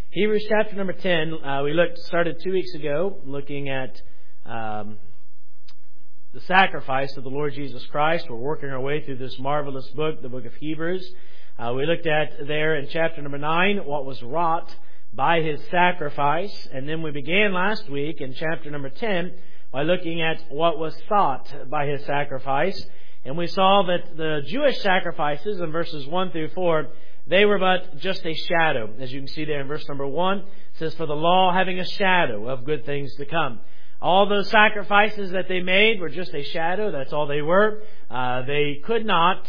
Hebrews chapter number 10. We started 2 weeks ago looking at the sacrifice of the Lord Jesus Christ. We're working our way through this marvelous book, the book of Hebrews. We looked at there in chapter number 9 what was wrought by His sacrifice. And then we began last week in chapter number 10 by looking at what was sought by His sacrifice. And we saw that the Jewish sacrifices in verses 1 through 4, they were but just a shadow. As you can see there in verse number 1, it says, "For the law having a shadow of good things to come." All those sacrifices that they made were just a shadow. That's all they were. They could not,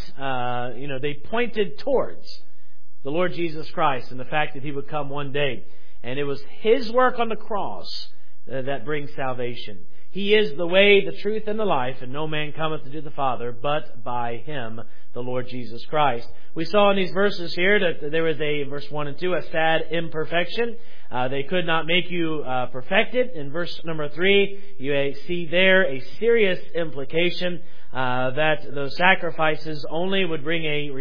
they pointed towards the Lord Jesus Christ and the fact that He would come one day. And it was His work on the cross that brings salvation. He is the way, the truth, and the life, and no man cometh to the Father but by Him, the Lord Jesus Christ. We saw in these verses here that there was verse 1 and 2, a sad imperfection. They could not make you perfected. In verse number 3, you see there a serious implication that those sacrifices only would bring a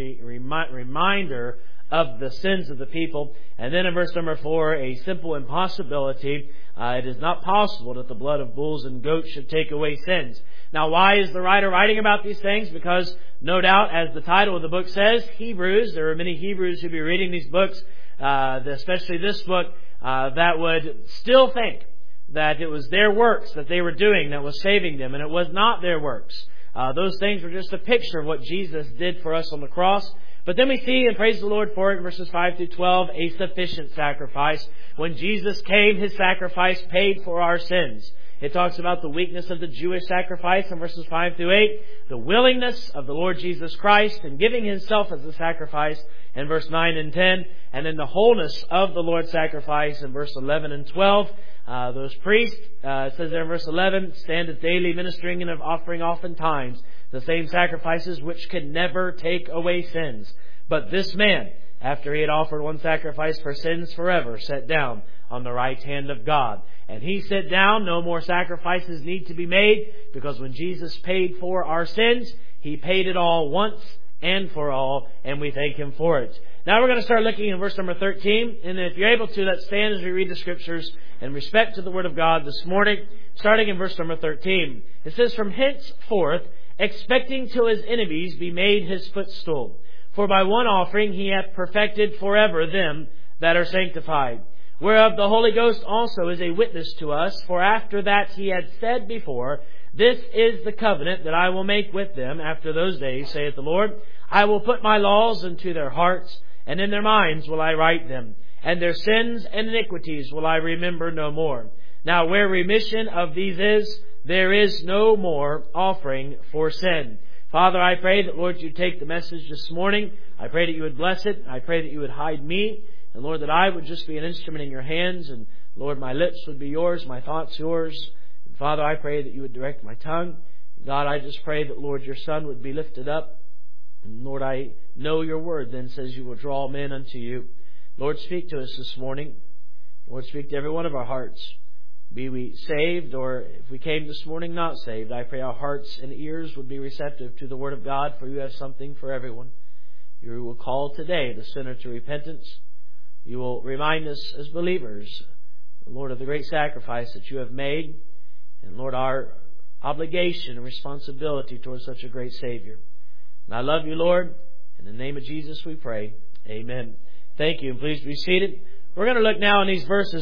reminder of the sins of the people. And then in verse number 4, a simple impossibility. It is not possible that the blood of bulls and goats should take away sins. Now, why is the writer writing about these things? Because, no doubt, as the title of the book says, Hebrews, there are many Hebrews who will be reading these books, especially this book, that would still think that it was their works that they were doing that was saving them, and it was not their works. Those things were just a picture of what Jesus did for us on the cross. But then we see, and praise the Lord for it, in verses 5 through 12, a sufficient sacrifice. When Jesus came, His sacrifice paid for our sins. It talks about the weakness of the Jewish sacrifice in verses 5 through 8, the willingness of the Lord Jesus Christ in giving Himself as a sacrifice in verse 9 and 10, and then the wholeness of the Lord's sacrifice in verse 11 and 12. Those priests, it says there in verse 11, standeth daily ministering and offering oftentimes the same sacrifices which can never take away sins. But this man, after He had offered one sacrifice for sins forever, sat down on the right hand of God. And He sat down, no more sacrifices need to be made, because when Jesus paid for our sins, He paid it all once and for all, and we thank Him for it. Now we're going to start looking in verse number 13, and if you're able to, let's stand as we read the Scriptures in respect to the Word of God this morning, starting in verse number 13. It says, "From henceforth, expecting till His enemies be made His footstool. For by one offering He hath perfected forever them that are sanctified. Whereof the Holy Ghost also is a witness to us. For after that He had said before, This is the covenant that I will make with them after those days, saith the Lord. I will put my laws into their hearts, and in their minds will I write them. And their sins and iniquities will I remember no more. Now where remission of these is, there is no more offering for sin." Father, I pray that, Lord, You take the message this morning. I pray that You would bless it. I pray that You would hide me. And Lord, that I would just be an instrument in Your hands. And Lord, my lips would be Yours, my thoughts Yours. And Father, I pray that You would direct my tongue. God, I just pray that, Lord, Your Son would be lifted up. And Lord, I know Your word then says You will draw men unto You. Lord, speak to us this morning. Lord, speak to every one of our hearts. Be we saved, or if we came this morning not saved, I pray our hearts and ears would be receptive to the Word of God, for You have something for everyone. You will call today the sinner to repentance. You will remind us as believers, Lord, of the great sacrifice that You have made, and Lord, our obligation and responsibility towards such a great Savior. And I love You, Lord. In the name of Jesus we pray. Amen. Thank you, and please be seated. We're going to look now in these verses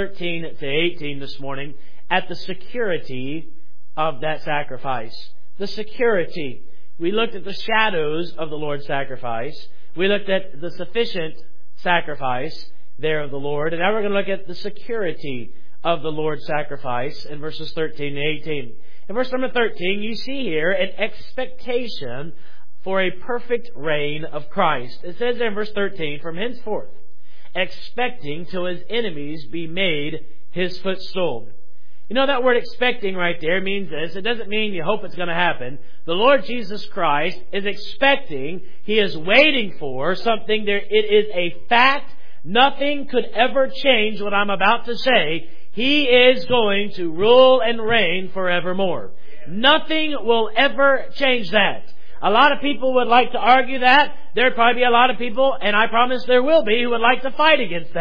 13 to 18 this morning, at the security of that sacrifice. The security. We looked at the shadows of the Lord's sacrifice. We looked at the sufficient sacrifice there of the Lord. And now we're going to look at the security of the Lord's sacrifice in verses 13 to 18. In verse number 13, you see here an expectation for a perfect reign of Christ. It says there in verse 13, "From henceforth, expecting till His enemies be made His footstool." You know, that word expecting right there means this. It doesn't mean you hope it's going to happen. The Lord Jesus Christ is expecting. He is waiting for something. It is a fact. Nothing could ever change what I'm about to say. He is going to rule and reign forevermore. Nothing will ever change that. A lot of people would like to argue that. There'd probably be a lot of people, and I promise there will be, who would like to fight against that.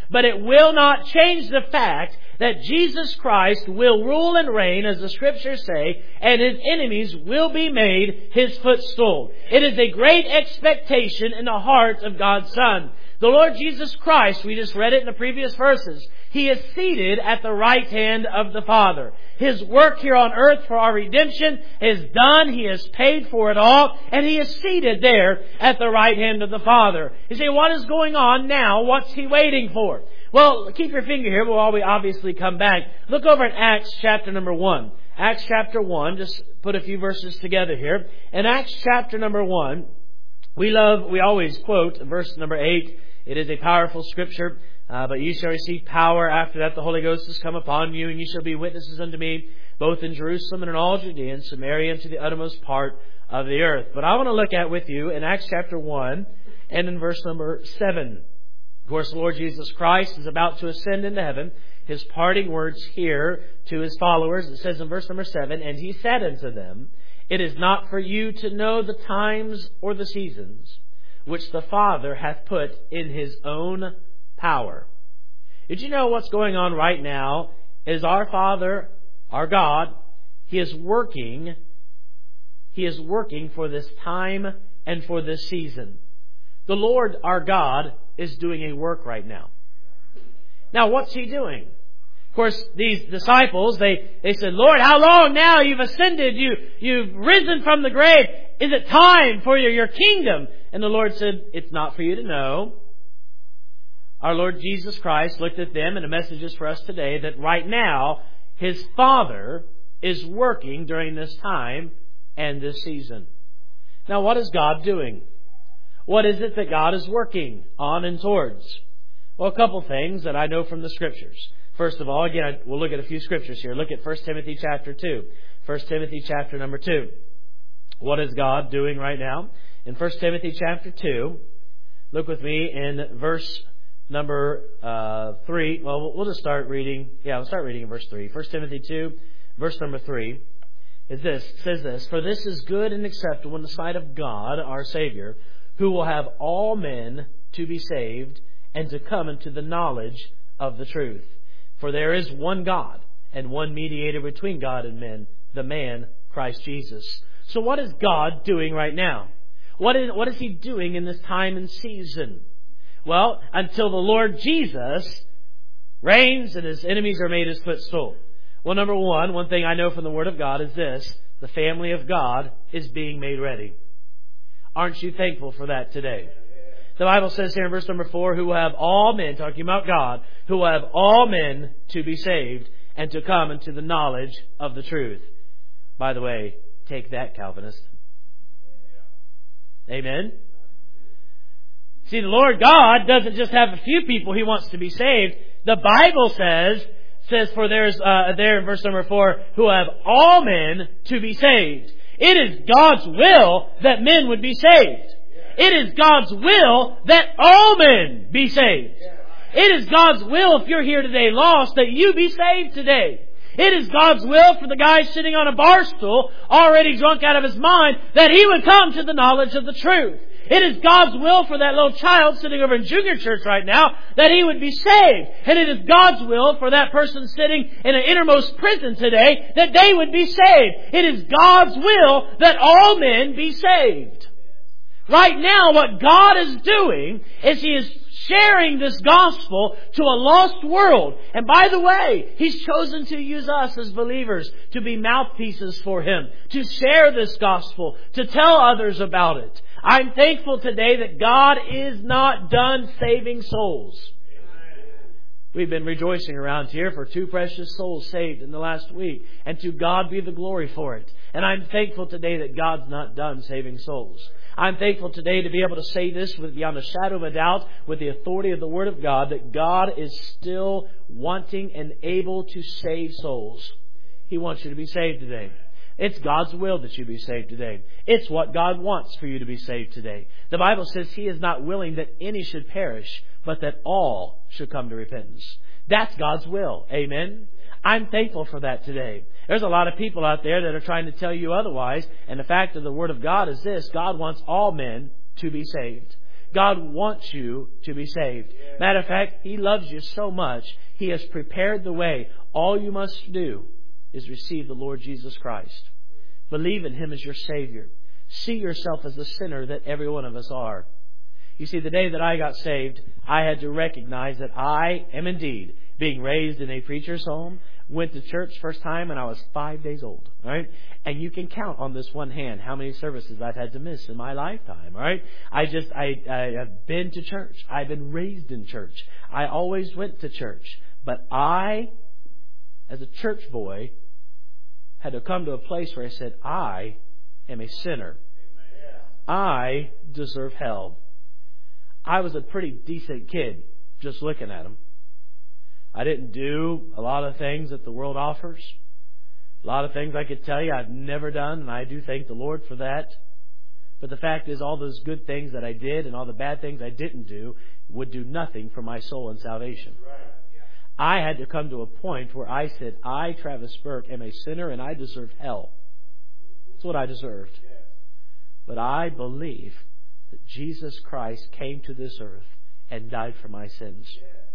But it will not change the fact that Jesus Christ will rule and reign, as the Scriptures say, and His enemies will be made His footstool. It is a great expectation in the heart of God's Son. The Lord Jesus Christ, we just read it in the previous verses, He is seated at the right hand of the Father. His work here on earth for our redemption is done. He has paid for it all. And He is seated there at the right hand of the Father. You say, what is going on now? What's He waiting for? Well, keep your finger here while we obviously come back. Look over at Acts chapter number 1. Acts chapter 1, just put a few verses together here. In Acts chapter number 1, we always quote verse number 8. It is a powerful scripture. But you shall receive power. After that the Holy Ghost has come upon you, and you shall be witnesses unto me, both in Jerusalem and in all Judea and Samaria, and to the uttermost part of the earth. But I want to look at with you in Acts chapter 1 and in verse number 7. Of course, the Lord Jesus Christ is about to ascend into heaven. His parting words here to His followers, it says in verse number 7, and He said unto them, it is not for you to know the times or the seasons which the Father hath put in His own power. Did you know what's going on right now is our Father, our God, He is working for this time and for this season. The Lord, our God, is doing a work right now. Now, what's He doing? Of course, these disciples, they said, Lord, how long now? You've ascended. You've risen from the grave. Is it time for your kingdom? And the Lord said, it's not for you to know. Our Lord Jesus Christ looked at them, and the message is for us today that right now His Father is working during this time and this season. Now, what is God doing? What is it that God is working on and towards? Well, a couple things that I know from the Scriptures. First of all, again, we'll look at a few Scriptures here. Look at 1 Timothy chapter 2. 1 Timothy chapter number 2. What is God doing right now? In 1 Timothy chapter 2, look with me in verse number 3. Well, we'll just start reading. Yeah, we'll start reading in verse 3. 1 Timothy 2, verse number 3 says this, for this is good and acceptable in the sight of God, our Savior, who will have all men to be saved and to come into the knowledge of the truth. For there is one God and one mediator between God and men, the man Christ Jesus. So what is God doing right now? What is He doing in this time and season? Well, until the Lord Jesus reigns and His enemies are made His footstool. Well, number one thing I know from the Word of God is this. The family of God is being made ready. Aren't you thankful for that today? The Bible says here in verse number 4, who will have all men, talking about God, who will have all men to be saved and to come into the knowledge of the truth. By the way, take that, Calvinist. Amen? See, the Lord God doesn't just have a few people He wants to be saved. The Bible says for there's there in verse number 4, who have all men to be saved. It is God's will that men would be saved. It is God's will that all men be saved. It is God's will, if you're here today lost, that you be saved today. It is God's will for the guy sitting on a bar stool, already drunk out of his mind, that he would come to the knowledge of the truth. It is God's will for that little child sitting over in junior church right now, that he would be saved. And it is God's will for that person sitting in an innermost prison today, that they would be saved. It is God's will that all men be saved. Right now, what God is doing is He is sharing this gospel to a lost world. And by the way, He's chosen to use us as believers to be mouthpieces for Him, to share this gospel, to tell others about it. I'm thankful today that God is not done saving souls. We've been rejoicing around here for 2 precious souls saved in the last week. And to God be the glory for it. And I'm thankful today that God's not done saving souls. I'm thankful today to be able to say this beyond a shadow of a doubt with the authority of the Word of God, that God is still wanting and able to save souls. He wants you to be saved today. It's God's will that you be saved today. It's what God wants for you to be saved today. The Bible says He is not willing that any should perish, but that all should come to repentance. That's God's will. Amen? I'm thankful for that today. There's a lot of people out there that are trying to tell you otherwise, and the fact of the Word of God is this: God wants all men to be saved. God wants you to be saved. Matter of fact, He loves you so much, He has prepared the way. All you must do is receive the Lord Jesus Christ. Believe in Him as your Savior. See yourself as the sinner that every one of us are. You see, the day that I got saved, I had to recognize that I am indeed being raised in a preacher's home. Went to church first time when I was 5 days old. Right? And you can count on this one hand how many services I've had to miss in my lifetime. Right? I have been to church. I've been raised in church. I always went to church. But I, as a church boy, had to come to a place where I said, I am a sinner. I deserve hell. I was a pretty decent kid, just looking at him. I didn't do a lot of things that the world offers. A lot of things I could tell you I've never done, and I do thank the Lord for that. But the fact is, all those good things that I did and all the bad things I didn't do would do nothing for my soul and salvation. I had to come to a point where I said, I, Travis Burke, am a sinner and I deserve hell. That's what I deserved. But I believe that Jesus Christ came to this earth and died for my sins.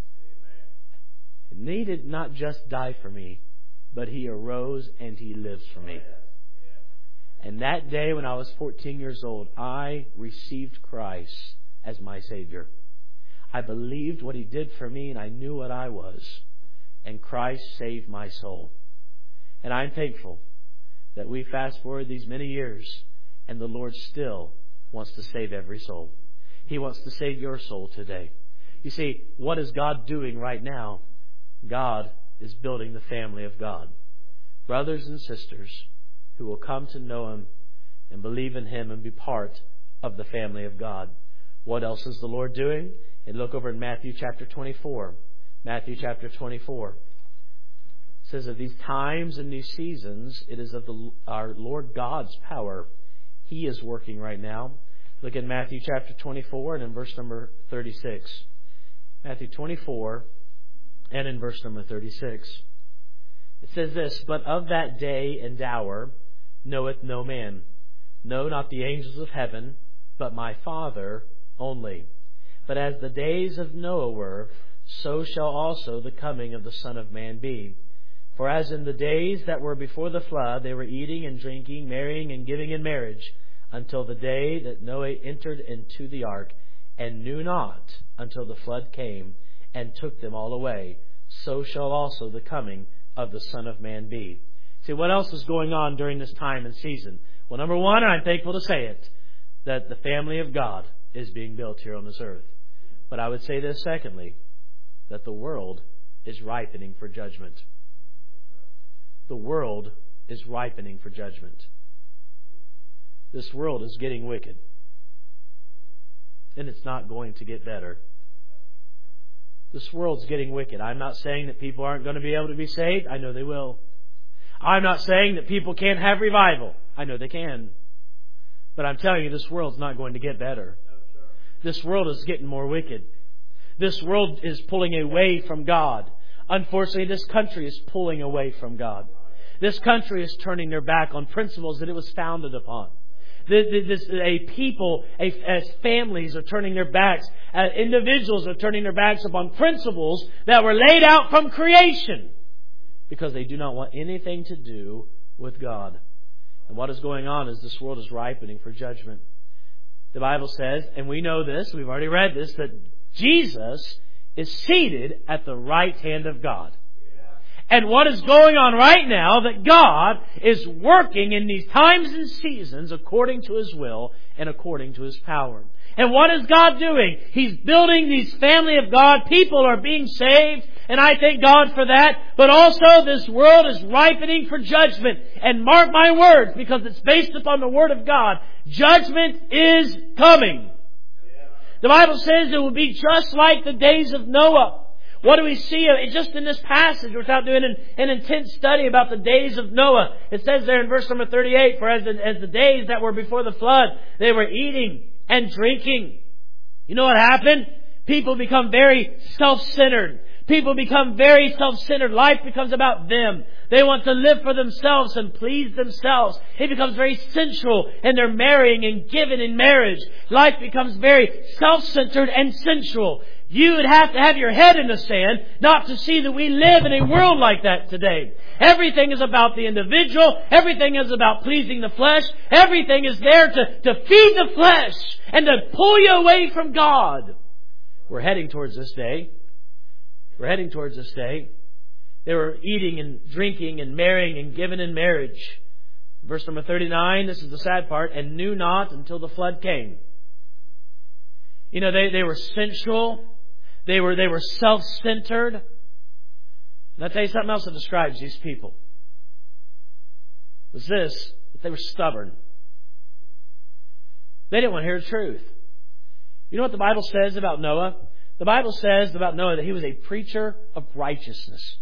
And He did not just die for me, but He arose and He lives for me. And that day when I was 14 years old, I received Christ as my Savior. I believed what He did for me and I knew what I was. And Christ saved my soul. And I'm thankful that we fast forward these many years and the Lord still wants to save every soul. He wants to save your soul today. You see, what is God doing right now? God is building the family of God. Brothers and sisters who will come to know Him and believe in Him and be part of the family of God. What else is the Lord doing? And look over in Matthew chapter 24. Matthew chapter 24. It says of these times and these seasons, it is of our Lord God's power. He is working right now. Look at Matthew chapter 24 and in verse number 36. Matthew 24 and in verse number 36. It says this, but of that day and hour knoweth no man, no, not the angels of heaven, but my Father only. But as the days of Noah were, so shall also the coming of the Son of Man be. For as in the days that were before the flood, they were eating and drinking, marrying and giving in marriage, until the day that Noah entered into the ark, and knew not until the flood came, and took them all away. So shall also the coming of the Son of Man be. See, what else is going on during this time and season? Well, number one, I'm thankful to say it, that the family of God is being built here on this earth. But I would say this secondly, that the world is ripening for judgment. The world is ripening for judgment. This world is getting wicked. And it's not going to get better. This world's getting wicked. I'm not saying that people aren't going to be able to be saved. I know they will. I'm not saying that people can't have revival. I know they can. But I'm telling you, this world's not going to get better. This world is getting more wicked. This world is pulling away from God. Unfortunately, this country is pulling away from God. This country is turning their back on principles that it was founded upon. As families are turning their backs, individuals are turning their backs upon principles that were laid out from creation because they do not want anything to do with God. And what is going on is this world is ripening for judgment. The Bible says, and we know this, we've already read this, that Jesus is seated at the right hand of God. And what is going on right now, that God is working in these times and seasons according to His will and according to His power. And what is God doing? He's building these family of God. People are being saved, and I thank God for that. But also this world is ripening for judgment. And mark my words, because it's based upon the Word of God. Judgment is coming. The Bible says it will be just like the days of Noah. What do we see just in this passage without doing an intense study about the days of Noah? It says there in verse number 38, for as the days that were before the flood, they were eating and drinking. You know what happened? People become very self-centered. People become very self-centered. Life becomes about them. They want to live for themselves and please themselves. It becomes very sensual in their marrying and giving in marriage. Life becomes very self-centered and sensual. You would have to have your head in the sand not to see that we live in a world like that today. Everything is about the individual. Everything is about pleasing the flesh. Everything is there to feed the flesh and to pull you away from God. We're heading towards this day. We're heading towards this day. They were eating and drinking and marrying and giving in marriage. Verse number 39, this is the sad part, and knew not until the flood came. You know, they were sensual. They were self-centered. And I'll tell you something else that describes these people. It was this, that they were stubborn. They didn't want to hear the truth. You know what the Bible says about Noah? The Bible says about Noah that he was a preacher of righteousness.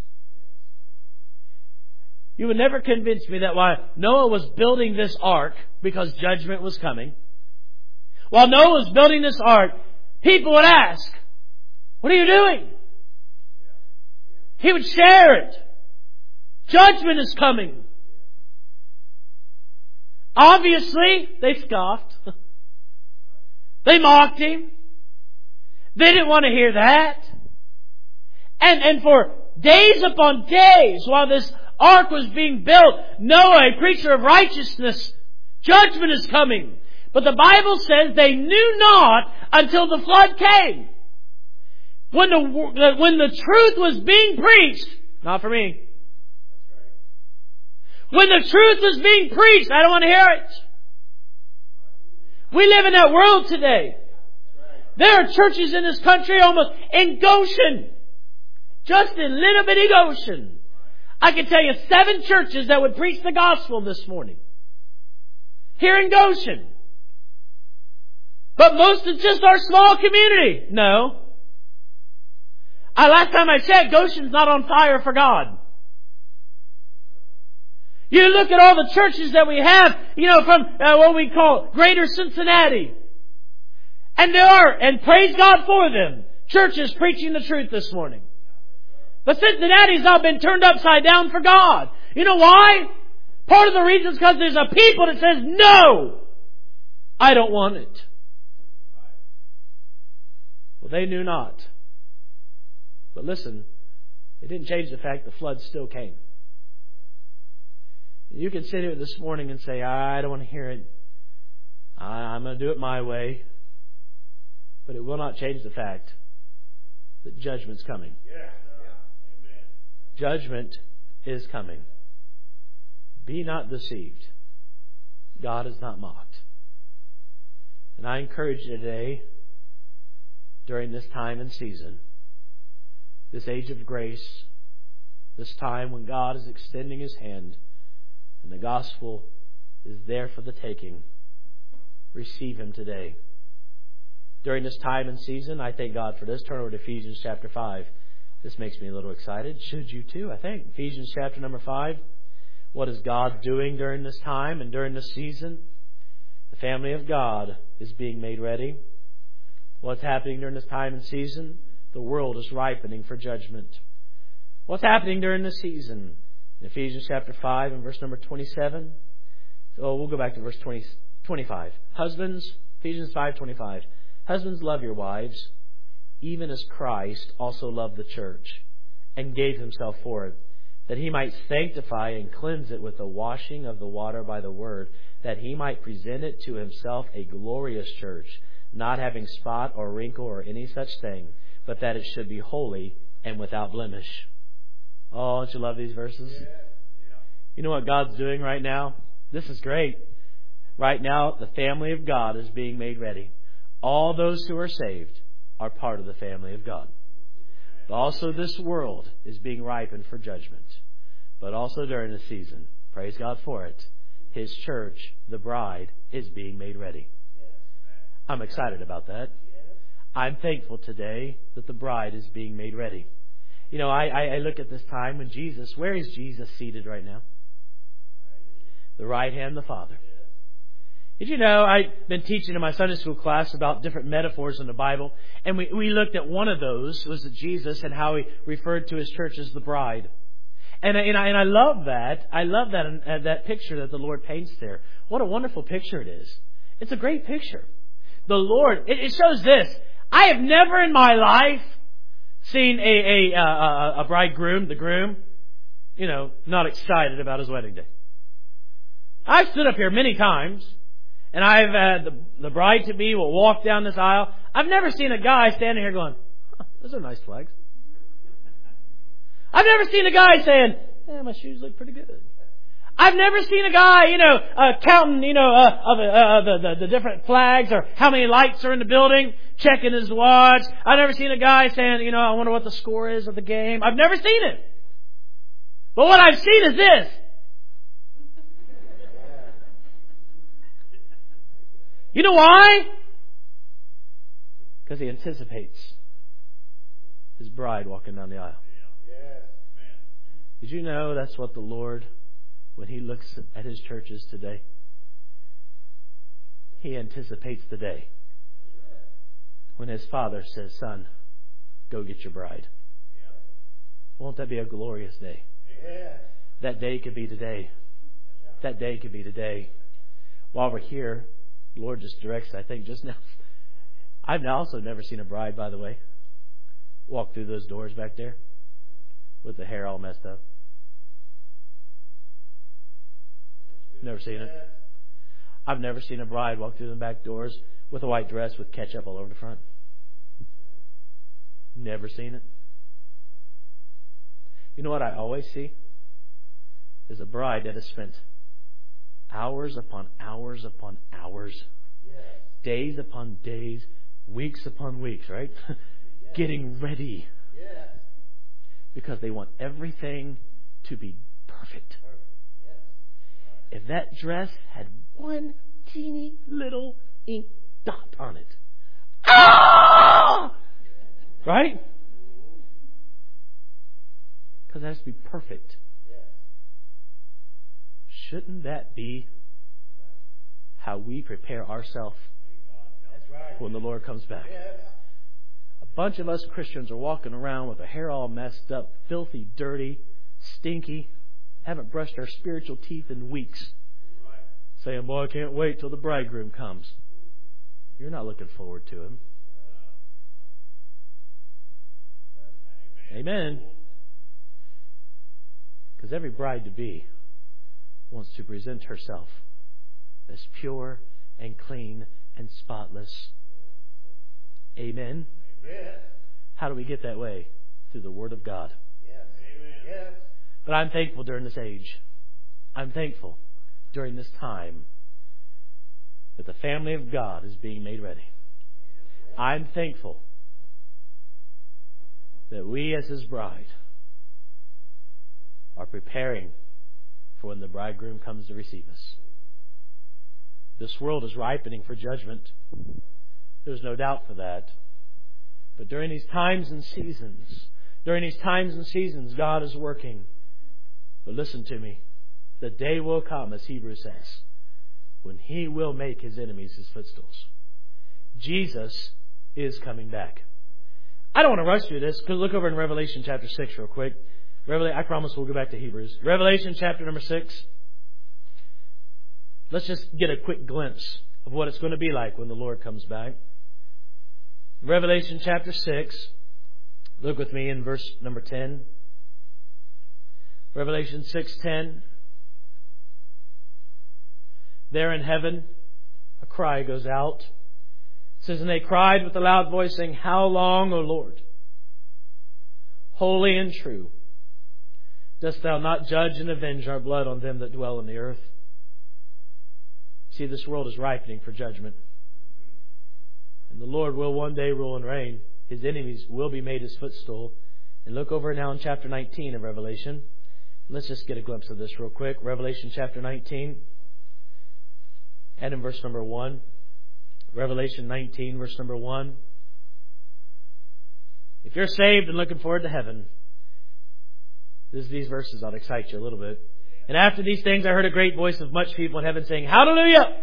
You would never convince me that while Noah was building this ark, because judgment was coming, while Noah was building this ark, people would ask, "What are you doing?" He would share it. Judgment is coming. Obviously, they scoffed. They mocked him. They didn't want to hear that. And for days upon days, while this ark was being built, Noah, a preacher of righteousness, judgment is coming. But the Bible says they knew not until the flood came. When the truth was being preached, not for me. When the truth was being preached, I don't want to hear it. We live in that world today. There are churches in this country almost in Goshen. Just in little bitty Goshen. I can tell you 7 churches that would preach the gospel this morning. Here in Goshen. But most is just our small community. No. Last time I checked, Goshen's not on fire for God. You look at all the churches that we have, from what we call Greater Cincinnati. And there are, and praise God for them, churches preaching the truth this morning. But Cincinnati's now been turned upside down for God. You know why? Part of the reason is because there's a people that says, "No, I don't want it." Well, they knew not. But listen, it didn't change the fact the flood still came. You can sit here this morning and say, "I don't want to hear it. I'm going to do it my way." But it will not change the fact that judgment's coming. Judgment is coming. Be not deceived. God is not mocked. And I encourage you today, during this time and season, this age of grace, this time when God is extending His hand and the gospel is there for the taking, receive Him today. During this time and season, I thank God for this. Turn over to Ephesians chapter 5. This makes me a little excited. Should you too, I think. Ephesians chapter number 5. What is God doing during this time and during this season? The family of God is being made ready. What's happening during this time and season? The world is ripening for judgment. What's happening during this season? In Ephesians chapter 5 and verse number 27. We'll go back to verse 25. Husbands, Ephesians 5:25. Husbands, love your wives, even as Christ also loved the church and gave Himself for it, that He might sanctify and cleanse it with the washing of the water by the word, that He might present it to Himself a glorious church, not having spot or wrinkle or any such thing, but that it should be holy and without blemish. Oh, don't you love these verses? You know what God's doing right now? This is great. Right now, the family of God is being made ready. All those who are saved are part of the family of God. But also this world is being ripened for judgment. But also during the season, praise God for it, His church, the bride, is being made ready. I'm excited about that. I'm thankful today that the bride is being made ready. I look at this time when Jesus, where is Jesus seated right now? The right hand of the Father. Did you know I've been teaching in my Sunday school class about different metaphors in the Bible, and we looked at one of those was Jesus and how He referred to His church as the bride. And I love that. I love that picture that the Lord paints there. What a wonderful picture it is. It's a great picture. The Lord, it shows this. I have never in my life seen a bridegroom, the groom, not excited about his wedding day. I've stood up here many times, and I've had the bride-to-be will walk down this aisle. I've never seen a guy standing here going, those are nice flags. I've never seen a guy saying, my shoes look pretty good. I've never seen a guy, counting, the different flags or how many lights are in the building, checking his watch. I've never seen a guy saying, I wonder what the score is of the game. I've never seen it. But what I've seen is this. You know why? Because He anticipates His bride walking down the aisle. Did you know that's what the Lord, when He looks at His churches today, He anticipates the day when His Father says, son, go get your bride. Won't that be a glorious day? That day could be today. That day could be today. While we're here, the Lord just directs, I think just now. I've also never seen a bride, by the way, walk through those doors back there with the hair all messed up. Never seen it. I've never seen a bride walk through the back doors with a white dress with ketchup all over the front. Never seen it. You know what I always see? Is a bride that has spent hours upon hours upon hours, days upon days, weeks upon weeks, right? Getting ready. Because they want everything to be perfect. If that dress had one teeny little ink dot on it, right? Because it has to be perfect. Shouldn't that be how we prepare ourselves when the Lord comes back? A bunch of us Christians are walking around with our hair all messed up, filthy, dirty, stinky, haven't brushed our spiritual teeth in weeks, saying, boy, I can't wait till the bridegroom comes. You're not looking forward to Him. Amen. Because every bride-to-be wants to present herself as pure and clean and spotless. Amen. How do we get that way? Through the Word of God. But I'm thankful during this age. I'm thankful during this time that the family of God is being made ready. I'm thankful that we as His bride are preparing for when the bridegroom comes to receive us. This world is ripening for judgment. There's no doubt for that. But during these times and seasons, God is working. But listen to me. The day will come, as Hebrews says, when He will make His enemies His footstools. Jesus is coming back. I don't want to rush through this. Look over in Revelation chapter 6 real quick. I promise we'll go back to Hebrews. Revelation chapter number 6. Let's just get a quick glimpse of what it's going to be like when the Lord comes back. Revelation chapter 6. Look with me in verse number 10. Revelation 6:10. There in heaven, a cry goes out. It says, and they cried with a loud voice, saying, how long, O Lord, holy and true, dost Thou not judge and avenge our blood on them that dwell on the earth? See, this world is ripening for judgment. And the Lord will one day rule and reign. His enemies will be made His footstool. And look over now in chapter 19 of Revelation. Let's just get a glimpse of this real quick. Revelation chapter 19. And in verse number 1. Revelation 19, verse number 1. If you're saved and looking forward to heaven, these verses ought to excite you a little bit. And after these things I heard a great voice of much people in heaven saying, hallelujah!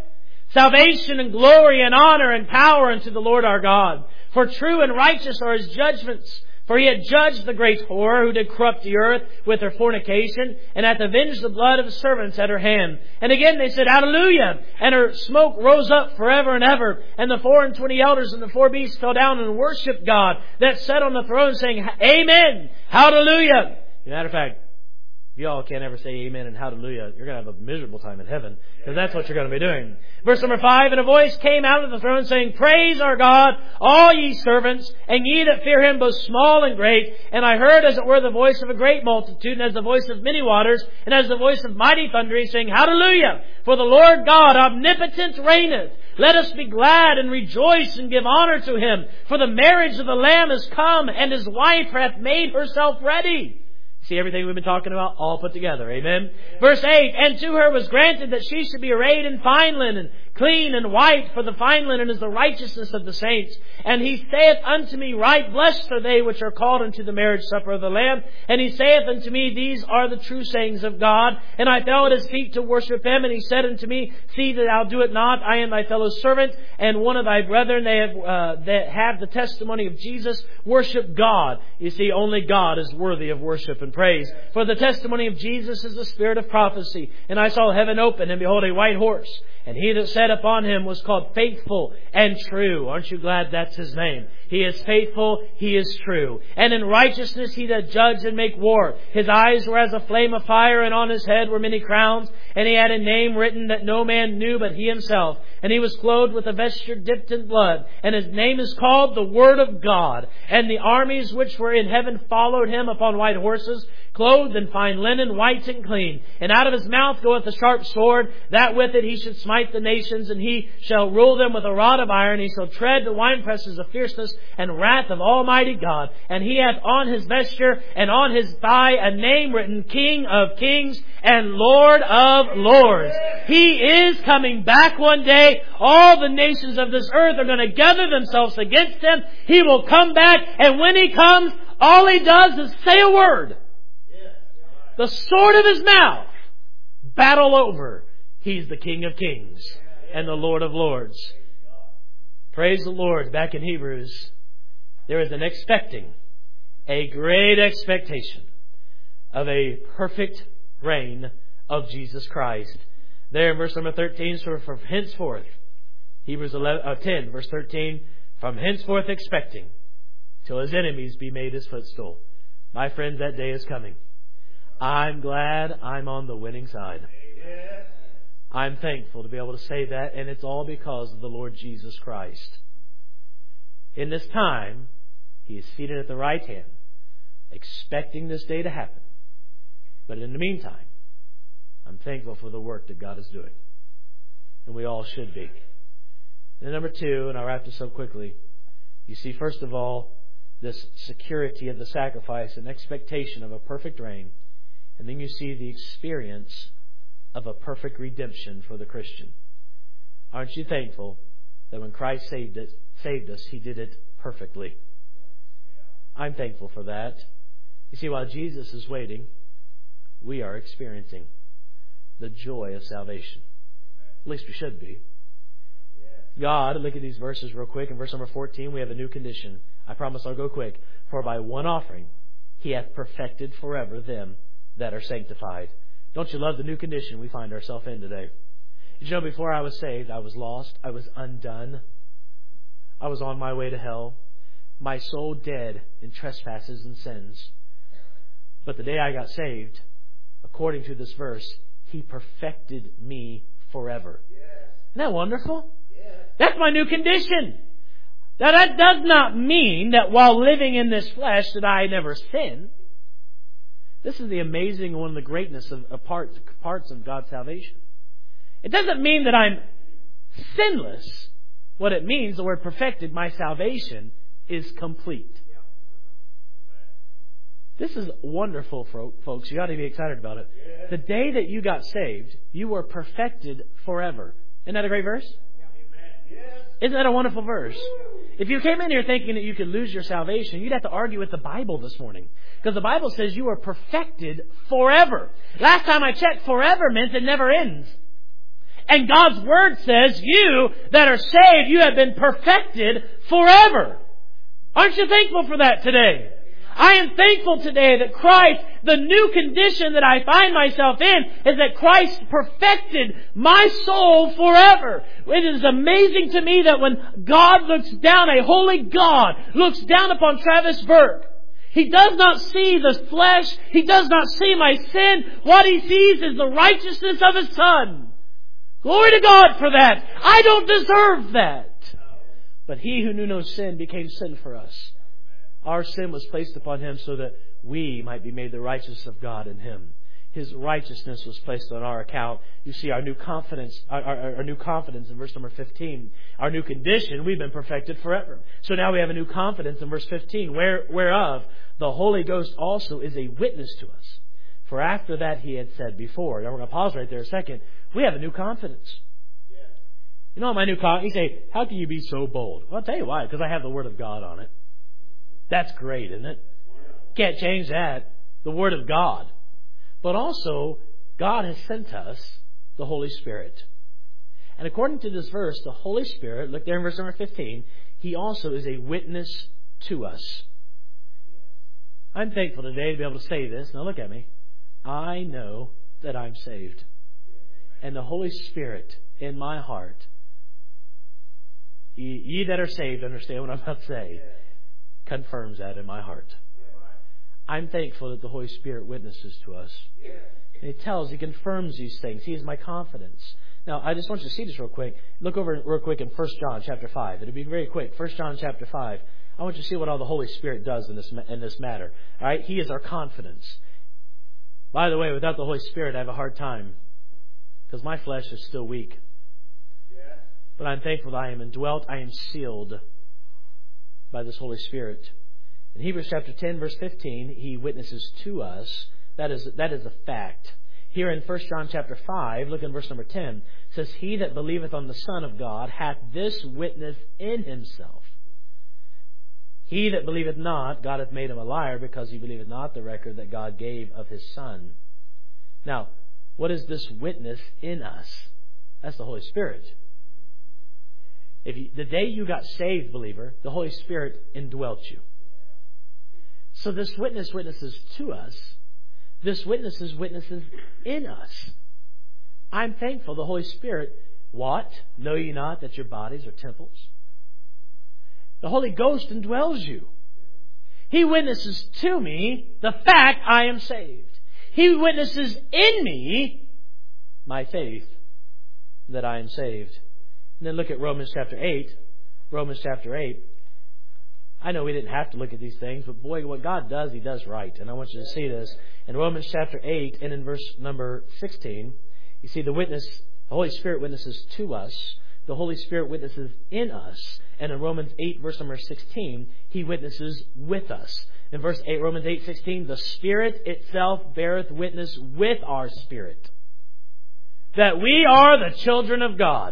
Salvation and glory and honor and power unto the Lord our God. For true and righteous are His judgments. For He had judged the great whore who did corrupt the earth with her fornication, and hath avenged the blood of His servants at her hand. And again they said, Hallelujah! And her smoke rose up forever and ever. And the 24 elders and the 4 beasts fell down and worshipped God that sat on the throne, saying, Amen! Hallelujah! As a matter of fact, if y'all can't ever say amen and hallelujah, you're going to have a miserable time in heaven, because that's what you're going to be doing. Verse number 5, And a voice came out of the throne saying, Praise our God, all ye servants, and ye that fear Him, both small and great. And I heard as it were the voice of a great multitude, and as the voice of many waters, and as the voice of mighty thundering, saying, Hallelujah! For the Lord God omnipotent reigneth. Let us be glad and rejoice and give honor to Him. For the marriage of the Lamb is come, and His wife hath made herself ready. See everything we've been talking about all put together. Amen. Verse 8, And to her was granted that she should be arrayed in fine linen, clean and white, for the fine linen is the righteousness of the saints. And He saith unto me, Right blessed are they which are called unto the marriage supper of the Lamb. And He saith unto me, These are the true sayings of God. And I fell at His feet to worship Him. And He said unto me, See that thou do it not. I am thy fellow servant, and one of thy brethren. That have the testimony of Jesus. Worship God. You see, only God is worthy of worship and praise. For the testimony of Jesus is the spirit of prophecy. And I saw heaven open, and behold, a white horse. And He that sat upon him was called Faithful and True. Aren't you glad that's His name? He is faithful, He is true. And in righteousness He doth judge and make war. His eyes were as a flame of fire, and on His head were many crowns. And He had a name written that no man knew but He Himself. And He was clothed with a vesture dipped in blood. And His name is called the Word of God. And the armies which were in heaven followed Him upon white horses, clothed in fine linen, white and clean. And out of His mouth goeth a sharp sword, that with it He should smite the nations, and He shall rule them with a rod of iron. He shall tread the winepresses of fierceness and wrath of Almighty God. And He hath on His vesture and on His thigh a name written, King of Kings and Lord of Lords. He is coming back one day. All the nations of this earth are going to gather themselves against Him. He will come back, and when He comes, all He does is say a word. The sword of His mouth, battle over. He's the King of Kings and the Lord of Lords. Praise the Lord. Back in Hebrews, there is a great expectation of a perfect reign of Jesus Christ. There in verse number 13, so from henceforth, Hebrews 10, verse 13, from henceforth expecting, till His enemies be made His footstool. My friends, that day is coming. I'm glad I'm on the winning side. I'm thankful to be able to say that, and it's all because of the Lord Jesus Christ. In this time, He is seated at the right hand, expecting this day to happen. But in the meantime, I'm thankful for the work that God is doing. And we all should be. And number 2, and I'll wrap this up quickly, you see, first of all, this security of the sacrifice and expectation of a perfect reign. And then you see the experience of a perfect redemption for the Christian. Aren't you thankful that when Christ saved us, He did it perfectly? I'm thankful for that. You see, while Jesus is waiting, we are experiencing the joy of salvation. At least we should be. God, look at these verses real quick. In verse number 14, we have a new condition. I promise I'll go quick. For by one offering He hath perfected forever them that are sanctified. Don't you love the new condition we find ourselves in today? Did you know before I was saved, I was lost. I was undone. I was on my way to hell. My soul dead in trespasses and sins. But the day I got saved, according to this verse, He perfected me forever. Isn't that wonderful? That's my new condition. Now that does not mean that while living in this flesh that I never sin. This is the amazing one of the greatness of parts of God's salvation. It doesn't mean that I'm sinless. What it means, the word perfected, my salvation is complete. This is wonderful, folks. You ought to be excited about it. The day that you got saved, you were perfected forever. Isn't that a great verse? Isn't that a wonderful verse? If you came in here thinking that you could lose your salvation, you'd have to argue with the Bible this morning. Because the Bible says you are perfected forever. Last time I checked, forever meant it never ends. And God's Word says, you that are saved, you have been perfected forever. Aren't you thankful for that today? I am thankful today that Christ, the new condition that I find myself in, is that Christ perfected my soul forever. It is amazing to me that when God looks down, a holy God looks down upon Travis Burke, He does not see the flesh. He does not see my sin. What He sees is the righteousness of His Son. Glory to God for that. I don't deserve that. But He who knew no sin became sin for us. Our sin was placed upon Him so that we might be made the righteousness of God in Him. His righteousness was placed on our account. You see our new confidence, our new confidence in verse number 15. Our new condition, we've been perfected forever. So now we have a new confidence in verse 15, whereof the Holy Ghost also is a witness to us. For after that He had said before, now we're going to pause right there a second, we have a new confidence. You know what my new confidence, you say, how can you be so bold? Well, I'll tell you why, because I have the Word of God on it. That's great, isn't it? Can't change that. The Word of God. But also, God has sent us the Holy Spirit. And according to this verse, the Holy Spirit, look there in verse number 15, He also is a witness to us. I'm thankful today to be able to say this. Now look at me. I know that I'm saved. And the Holy Spirit in my heart, ye that are saved, understand what I'm about to say, confirms that in my heart. I'm thankful that the Holy Spirit witnesses to us. And He confirms these things. He is my confidence. Now, I just want you to see this real quick. Look over real quick in 1 John chapter 5. It'll be very quick. 1 John chapter 5. I want you to see what all the Holy Spirit does in this matter. All right? He is our confidence. By the way, without the Holy Spirit, I have a hard time. Because my flesh is still weak. But I'm thankful that I am indwelt. I am sealed by this Holy Spirit. In Hebrews chapter 10, verse 15, He witnesses to us. That is a fact. Here in 1 John chapter 5, look in verse number 10, it says, He that believeth on the Son of God hath this witness in himself. He that believeth not, God hath made him a liar, because he believeth not the record that God gave of His Son. Now, what is this witness in us? That's the Holy Spirit. The day you got saved, believer, the Holy Spirit indwelt you. So this witness witnesses to us. This witnesses in us. I'm thankful the Holy Spirit, what? Know ye not that your bodies are temples? The Holy Ghost indwells you. He witnesses to me the fact I am saved. He witnesses in me my faith that I am saved. And then look at Romans chapter 8. Romans chapter 8. I know we didn't have to look at these things, but boy, what God does, He does right. And I want you to see this. In Romans chapter 8 and in verse number 16, you see the Holy Spirit witnesses to us. The Holy Spirit witnesses in us. And in Romans 8, verse number 16, He witnesses with us. In verse 8, Romans 8:16, the Spirit itself beareth witness with our spirit that we are the children of God.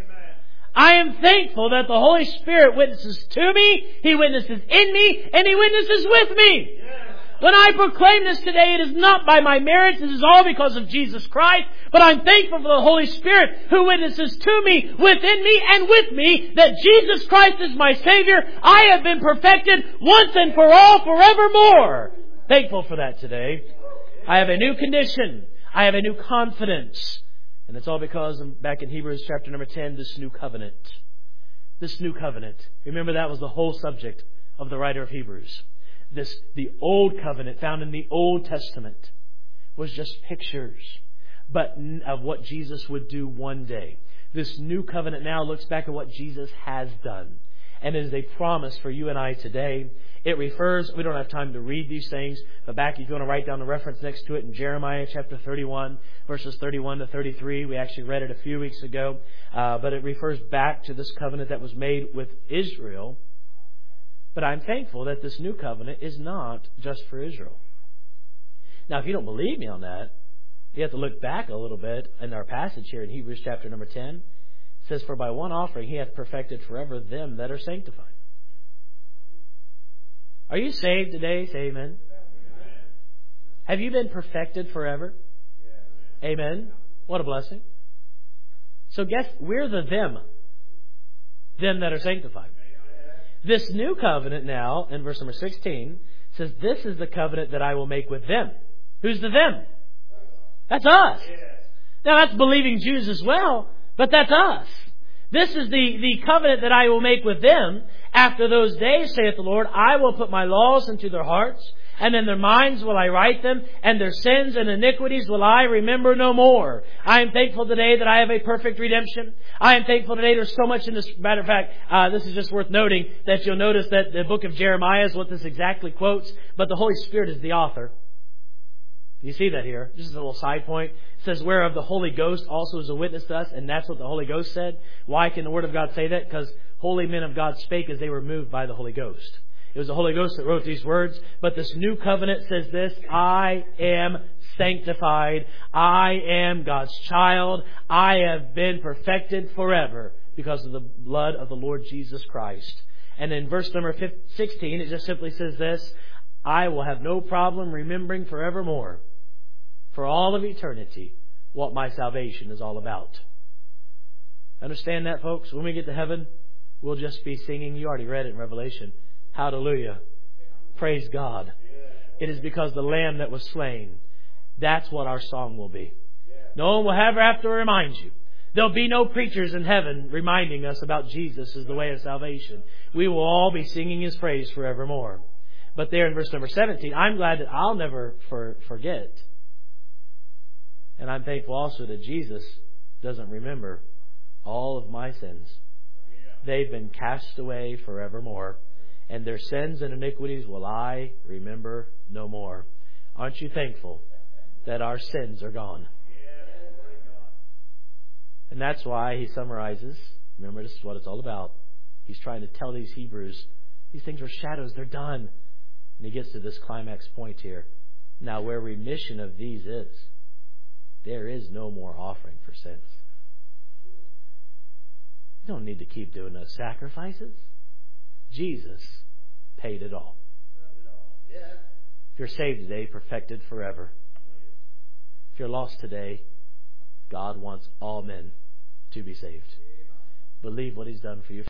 I am thankful that the Holy Spirit witnesses to me, He witnesses in me, and He witnesses with me. When I proclaim this today, it is not by my merits. It is all because of Jesus Christ. But I'm thankful for the Holy Spirit who witnesses to me, within me, and with me that Jesus Christ is my Savior. I have been perfected once and for all, forevermore. Thankful for that today. I have a new condition. I have a new confidence. And it's all because, back in Hebrews chapter number 10, this new covenant. This new covenant. Remember, that was the whole subject of the writer of Hebrews. The old covenant found in the Old Testament was just pictures, but of what Jesus would do one day. This new covenant now looks back at what Jesus has done. And it is a promise for you and I today. It refers, we don't have time to read these things, but back if you want to write down the reference next to it in Jeremiah chapter 31, verses 31 to 33. We actually read it a few weeks ago. But it refers back to this covenant that was made with Israel. But I'm thankful that this new covenant is not just for Israel. Now, if you don't believe me on that, you have to look back a little bit in our passage here in Hebrews chapter number 10. It says, for by one offering He hath perfected forever them that are sanctified. Are you saved today? Say amen. Have you been perfected forever? Amen. What a blessing. So guess, we're the them. Them that are sanctified. This new covenant now, in verse number 16, says, this is the covenant that I will make with them. Who's the them? That's us. Now that's believing Jews as well, but that's us. This is the covenant that I will make with them. After those days, saith the Lord, I will put my laws into their hearts, and in their minds will I write them, and their sins and iniquities will I remember no more. I am thankful today that I have a perfect redemption. I am thankful today there's so much in this. Matter of fact, this is just worth noting that you'll notice that the book of Jeremiah is what this exactly quotes, but the Holy Spirit is the author. You see that here. Just as a little side point. It says, whereof the Holy Ghost also is a witness to us. And that's what the Holy Ghost said. Why can the Word of God say that? Because holy men of God spake as they were moved by the Holy Ghost. It was the Holy Ghost that wrote these words. But this new covenant says this, I am sanctified. I am God's child. I have been perfected forever because of the blood of the Lord Jesus Christ. And in verse number 16, it just simply says this, I will have no problem remembering forevermore, for all of eternity, what my salvation is all about. Understand that, folks? When we get to heaven, we'll just be singing. You already read it in Revelation. Hallelujah. Praise God. It is because the Lamb that was slain. That's what our song will be. No one will ever have to remind you. There'll be no preachers in heaven reminding us about Jesus as the way of salvation. We will all be singing His praise forevermore. But there in verse number 17, I'm glad that I'll never forget. And I'm thankful also that Jesus doesn't remember all of my sins. They've been cast away forevermore. And their sins and iniquities will I remember no more. Aren't you thankful that our sins are gone? And that's why he summarizes. Remember, this is what it's all about. He's trying to tell these Hebrews, these things are shadows, they're done. And he gets to this climax point here. Now, where remission of these is, there is no more offering for sins. You don't need to keep doing those sacrifices. Jesus paid it all. If you're saved today, perfected forever. If you're lost today, God wants all men to be saved. Believe what He's done for you.